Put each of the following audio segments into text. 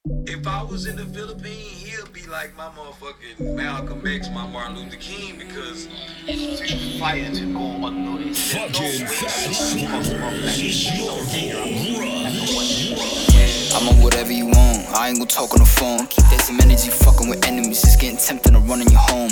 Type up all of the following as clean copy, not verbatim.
If I was in the Philippines, he'll be like my motherfucking Malcolm X, my Martin Luther King, because fighting kung ano eh. I'm on whatever you want, I ain't gon' talk on the phone. Keep that same energy fucking with enemies, just getting tempted to run in your home.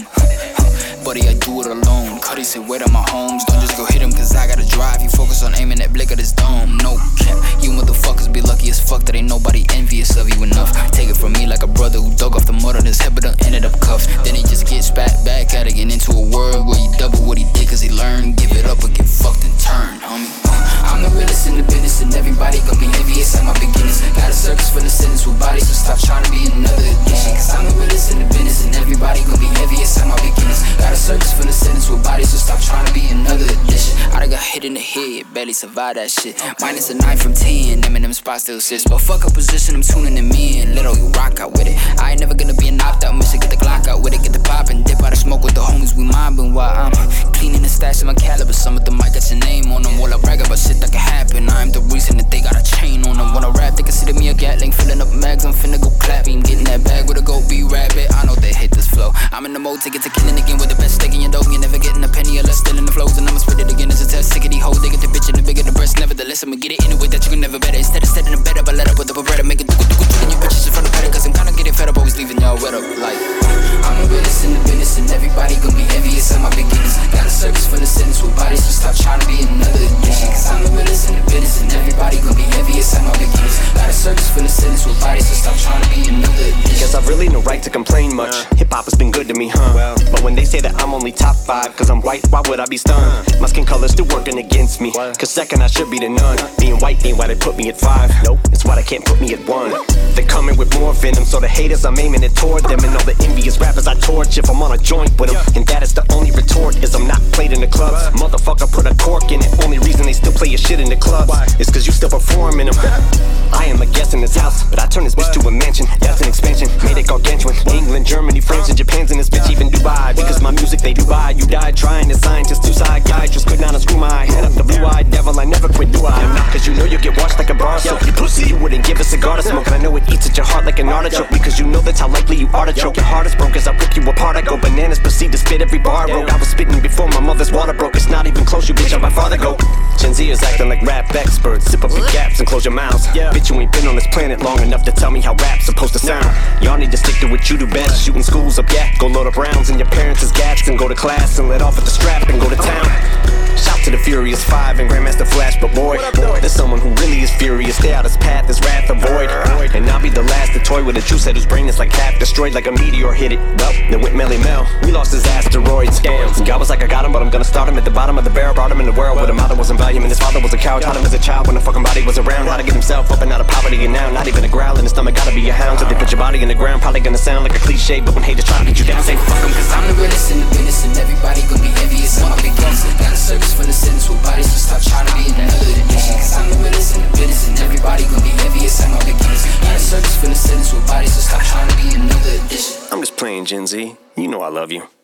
Buddy, I do it alone. Cuddy said, wait at my homes. Don't just go hit him, cause I gotta drive. You focus on aiming that blick at his dome. No cap, you motherfuckers be lucky as fuck that ain't nobody envious of you enough. Take it from me like a brother who dug off the mud on his head but done ended up cuffed. Then he just gets back at it, get into a world where he double what he did cause he learned. Give it up or get fucked and turn, homie. I'm the realest in the business and everybody gon' be envious at my beginnings. Got a circus for the sentence with bodies, so stop trying to be another addiction. Cause I'm the realest in the business and everybody gon' be envious at my beginnings. Got a circus for the sentence with bodies, so stop trying to be another addition. I done got hit in the head, barely survived that shit. Minus a 9 from 10, them in them spots still sits. But fuck a position, I'm tuning them in. Little you rock out with it. I ain't never gonna be an opt-out mission. Get the Glock out with it, get the pop and dip out the smoke with the homies we mobbing while I'm cleaning the stash of my caliber. Some of them might got your name on them. While I brag about shit that can happen, I'm the reason that they got a chain on them. When I rap, they consider me a Gatling, filling up mags, I'm finna go clapping. Getting that bag with a go be rabbit. I know they hate this flow. I'm in the mode to get to killing again with the best steak in your dough. You never getting a penny or less, still in the flows, and I'ma spit it again. It's a test, sick of these hoes. They get the bitch and the bigger the breast. Nevertheless, I'ma get it in a way that you can never better. Instead of setting a bed up, I let up with the beretta. Make it do and your bitches in front of better. Cause I'm kinda getting fed up, always leaving y'all wet up. Like, I'm the realest in the business, and everybody gon' be envious at my beginnings. Got a circus for the sentence with bodies, so stop trying to be another addiction. Cause I'm the realest in the business, and everybody gon' be envious at my beginnings. Got a circus for the sentence with bodies, so stop trying to be another addiction. Because I've really no right to complain much. Hip-hop has been good to me, huh? But when they say that I'm only top 5 cause I'm white, why would I be stunned? My skin color's still working against me, cause second I should be the none. Being white ain't why they put me at 5. Nope, it's why they can't put me at 1. They're coming with more venom, so the haters I'm aiming it toward them. And all the envious rappers I torch if I'm on a joint with them. And that is the only retort, is I'm not played in the clubs. Motherfucker put a cork in it, only reason they still play your shit in the clubs is cause you still performing them. I am a guest in this house, but I turn this bitch to a mansion. That's an expansion, made it gargantuan. England, Germany, France, and Japan's in this bitch, even Dubai. Because my music they do buy. You died trying to scientist, two psychiatrists could not unscrew my head up. The blue-eyed devil, I never quit, do I? Cause you know you get washed like a bar soap. You pussy, you wouldn't give a cigar to smoke. And I know it eats at your heart like an artichoke, because you know that's how likely you are to choke. Your heart is broke as I rip you apart. I go bananas, proceed to spit every bar I wrote. I was spitting before my mother's water broke. It's not even close, you bitch, how my father go. Gen Z is acting like rap experts. Sip up your gaps and close your mouths. Bitch, you ain't been on this planet long enough to tell me how rap's supposed to sound. Y'all need to stick to what you do best. Shooting schools up, yeah. Go load up rounds in your parents' gats and go to class and let off at the strap and go to town. Shout to the Furious 5 and Grandmaster Flash, but boy, there's someone who really is furious. Stay out his path, his wrath avoid. And I'll be the last to toy with a juice head whose brain is like half destroyed, like a meteor hit it. Well, then went Melly Mel, we lost his asteroids. Damn, God was like, I got him, but I'm gonna start him at the bottom of the barrel. Brought him in the world where the mother wasn't volume and his father was a cow. Taught him as a child when the fucking body was around how to get himself up and out of poverty. And now, not even a growl in his stomach, gotta be a hound. So they put your body in the ground, probably gonna sound like a cliche. But when haters try to get you down, say fuck them. Cause I'm the realest in the business, and everybody gon' be envious at my beginnings. Got a circus for the sentence with bodies, so stop trying to be another addiction. Cause I'm the realest in the business, and everybody gon' be envious at my beginnings. Got a circus for the sentence with bodies, so stop trying to be another addition. I'm just playing, Gen Z. You know I love you.